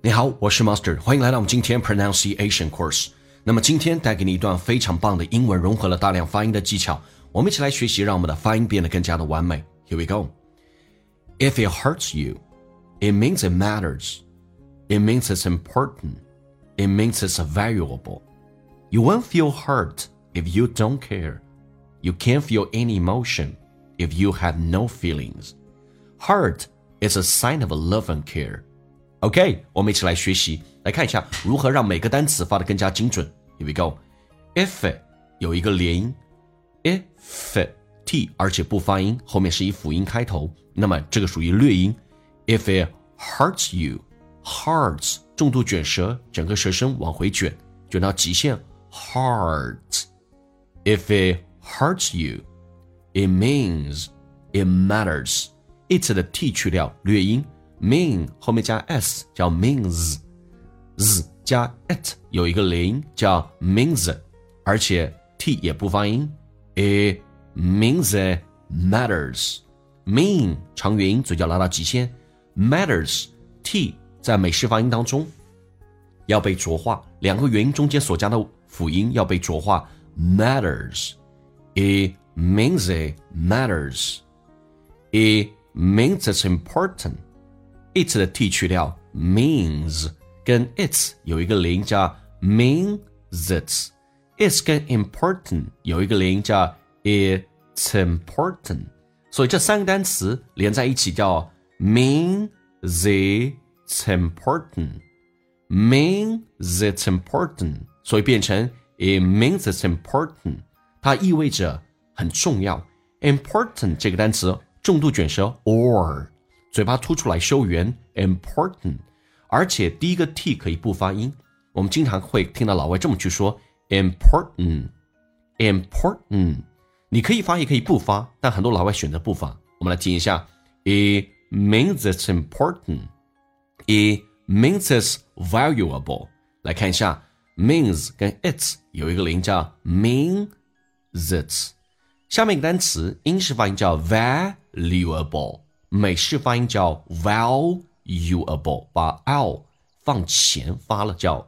你好，我是 Master， 欢迎来到我们今天 Pronunciation Course。那么今天带给你一段非常棒的英文，融合了大量发音的技巧，我们一起来学习，让我们的发音变得更加的完美。Here we go. If it hurts you, it means it matters. It means it's important. It means it's valuable. You won't feel hurt if you don't care. You can't feel any emotion if you have no feelings. Hurt is a sign of love and care.OK， 我们一起来学习，来看一下如何让每个单词发得更加精准。Here we go. If 有一个连音 ，if t 而且不发音，后面是以辅音开头，那么这个属于略音。If it hurts you, hurts 重度卷舌，整个舌身往回卷，卷到极限。Heart. If it hurts you, it means it matters. It 的 t 去掉，略音。mean 后面加 s 叫 means， z 加 it 有一个连音叫 means， 而且 t 也不发音。It means it matters. mean 长元音嘴角拉到极限。matters t 在美式发音当中要被浊化，两个元音中间所加的辅音要被浊化。matters. It means it matters. It means it's important.It 的 t 去掉 means 跟 its 有一个连音叫 means it. It's 跟 important 有一个连音叫 it's important. 所以这三个单词连在一起叫 means it's important. Means it's important. 所以变成 it means it's important. 它意味着很重要。important 这个单词重度卷舌 or嘴巴凸出来收圆 important， 而且第一个 t 可以不发音，我们经常会听到老外这么去说 important， 你可以发也可以不发，但很多老外选择不发。我们来听一下 It means it's important. It means it's valuable. 来看一下 means 跟 it 有一个连音叫 means it。 下面一个单词英式发音叫 valuable，美式发音叫 valuable， 把 l 放前发了叫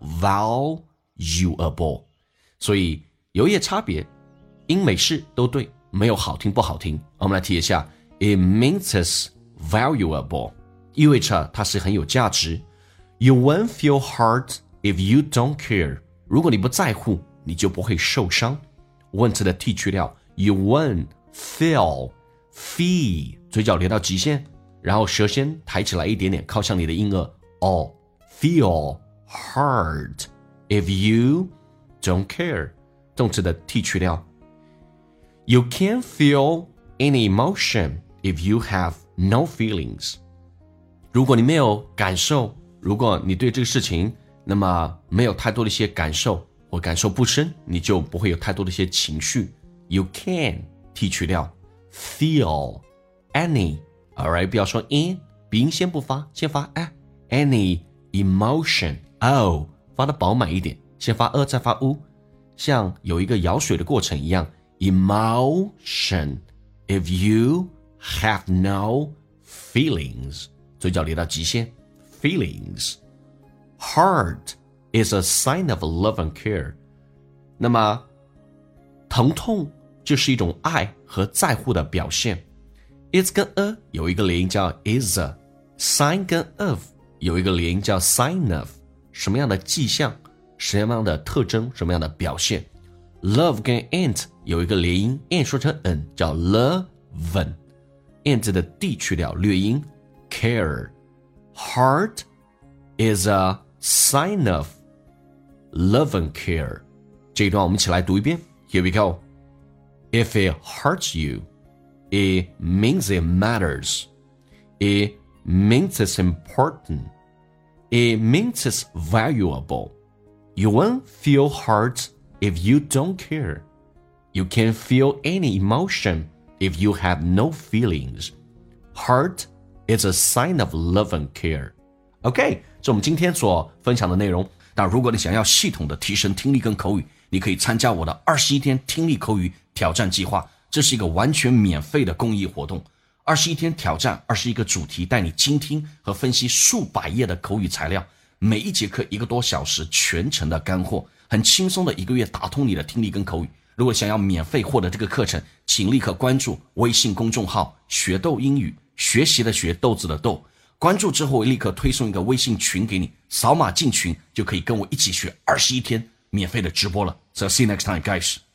valuable， 所以有一些差别，英美式都对，没有好听不好听。我们来提一下 It means it's valuable， 意味着它是很有价值。 You won't feel hurt if you don't care， 如果你不在乎，你就不会受伤。 won't 的 t 去掉， You won't feel feel 嘴角连到极限，然后舌先抬起来一点点，靠向你的硬腭。feel hurt if you don't care， 动词的 t 去掉。 You can't feel any emotion if you have no feelings， 如果你没有感受，如果你对这个事情那么没有太多的一些感受或感受不深，你就不会有太多的一些情绪。 You can t 去掉 feel any， alright， 不要说 in， 鼻音先不发，先发 any emotion， 发的饱满一点，先发再发 u， 像有一个舀水的过程一样。 emotion if you have no feelings， 嘴角连到极限 feelings。 Heart is a sign of love and care， 那么疼痛就是一种爱和在乎的表现。 It's 跟 a 有一个连音叫 is a， sign 跟 of 有一个连音叫 sign of， 什么样的迹象，什么样的特征，什么样的表现。 Love 跟 ant 有一个连音 ant 说成 n 叫 love， ant 的 d 去掉略音 care。 Heart is a sign of love and care。 这一段我们一起来读一遍。 Here we go. If it hurts you, it means it matters. It means it's important. It means it's valuable. You won't feel hurt if you don't care. You can't feel any emotion if you have no feelings. Heart is a sign of love and care. OK， 这是我们今天所分享的内容。但如果你想要系统的提升听力跟口语，你可以参加我的21天听力口语挑战计划，这是一个完全免费的公益活动。21天挑战，21个主题，带你精听和分析数百页的口语材料， 每一节课1个多小时，全程的干货，很轻松的1个月打通你的听力跟口语。如果想要免费获得这个课程，请立刻关注微信公众号学豆英语，学习的学，豆子的豆。关注之后立刻推送一个微信群给你，扫码进群就可以跟我一起学21天免费的直播了。So see you next time, guys.